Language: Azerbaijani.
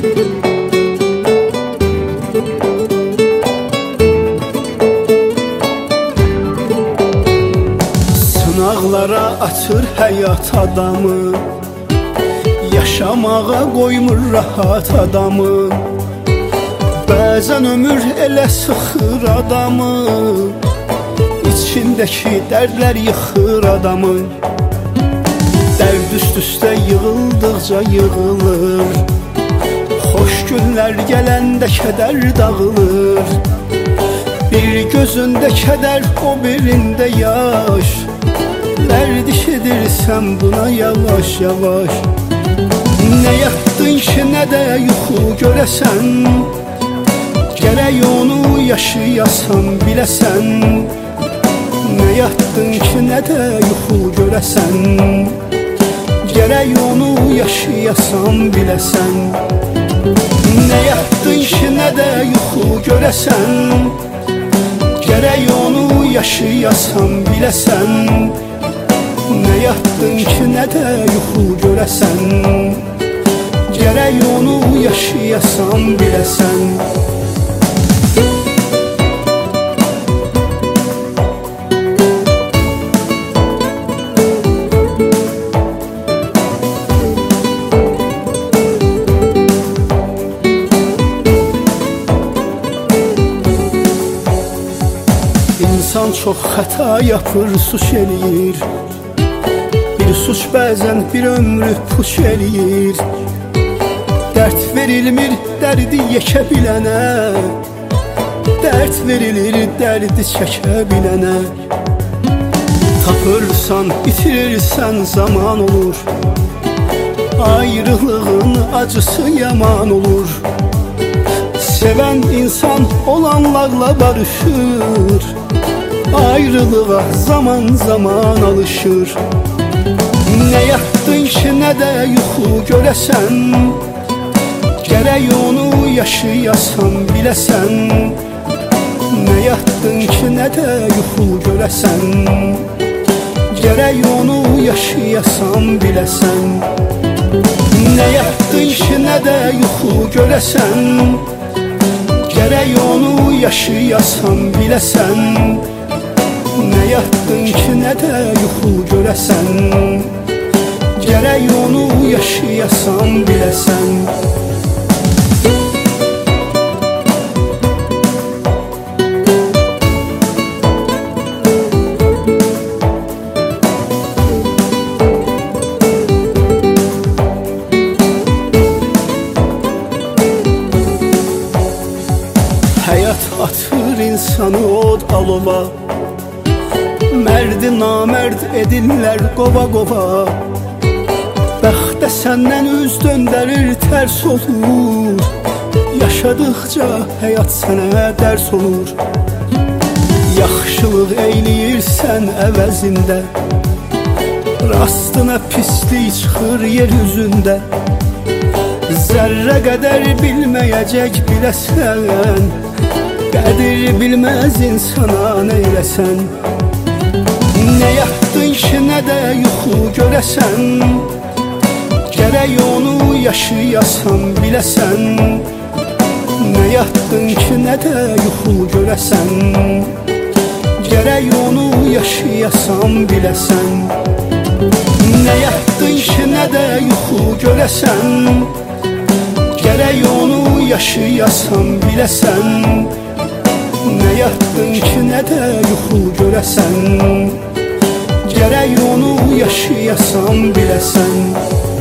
Sınaqlara açır həyat adamı, yaşamağa qoymur rahat adamı. Bəzən ömür elə sıxır adamı, İçindəki dərdlər yıxır adamı. Dərd üst-üstə yığıldıqca yığılır, xoş günlər gələndə kədər dağılır. Bir gözündə kədər, o birində yaş, dərdiş edirsən buna yavaş yavaş. Nə yatdın ki, nə də yuxu görəsən, gərək onu yaşayasan biləsən. Nə yatdın ki, nə də yuxu görəsən, gərək onu yaşayasan biləsən. Nə yatdın ki, nə də yuxu görəsən, gərək onu yaşayasan biləsən. Nə yatdın ki, nə də yuxu görəsən, gərək onu yaşayasan biləsən. İnsan çox xəta yapır, suç eləyir. Bir suç bəzən bir ömrü puç eləyir. Dərd verilmir, dərdi yekə bilənə, dərd verilir, dərdi çəkə bilənə. Tapırsan, itirirsən, zaman olur, ayrılığın acısı yaman olur. Sevən insan olanlarla barışır, ayrılığa zaman zaman alışır. Nə yatdın ki, nə də yuxu görəsən, gərək onu yaşayasan biləsən. Nə yatdın ki, nə də yuxu görəsən, gərək onu yaşayasan biləsən. Nə yatdın ki, nə də yuxu görəsən, gərək onu yaşayasan biləsən. Nə yatdın ki, nə də yuxu görəsən, gərək onu yaşayasan biləsən. Həyat atır insanı od alova, mərdi namərd edirlər qova qova. Bəxtə səndən üz döndərir, tərs olur, yaşadıqca həyat sənə dərs olur. Yaxşılıq eyləyirsən əvəzində, rastına pislik çıxır yer üzündə. Zərrə qədər bilməyəcək biləsən, qədir bilməz insana neyləsən. Nə yatdın ki, nə də yuxu görəsən, gərək onu yaşayasan biləsən. Nə yatdın ki, nə də yuxu görəsən, gərək onu yaşayasan biləsən. Nə yatdın ki, nə də yuxu görəsən, gərək onu yaşayasan biləsən. Nə yatdın ki, nə də yuxu görəsən, gərək onu yaşayasan biləsən.